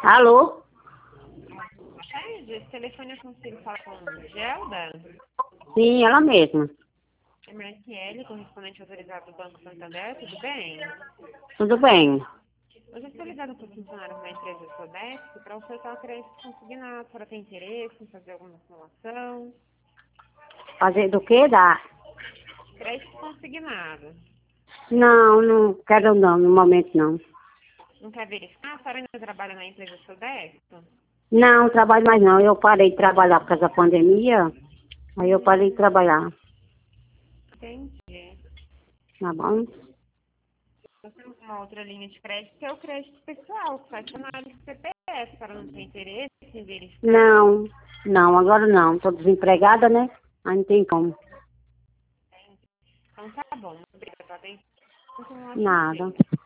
Alô? Boa tarde, esse telefone eu consigo falar com Gelda? Sim, ela mesma. É Marciele, correspondente autorizado do Banco Santander, tudo bem? Tudo bem. Hoje eu estou ligada para o funcionário da empresa Sodexo para ofertar o crédito consignado. A senhora tem interesse em fazer alguma simulação? Fazer do quê? Da... Crédito consignado. Não, não quero não, no momento não. Não quer verificar? A senhora ainda trabalha na empresa Sodexo? Não, trabalho mais não. Eu parei de trabalhar por causa da pandemia. Aí eu parei de trabalhar. Entendi. Tá bom? Nós temos uma outra linha de crédito, que é o crédito pessoal, que faz análise do CPF, para não ter interesse em verificar. Não, não, agora não. Tô desempregada, né? Aí não tem como. Então tá bom. Obrigada. Tenha um ótimo Nada. dia.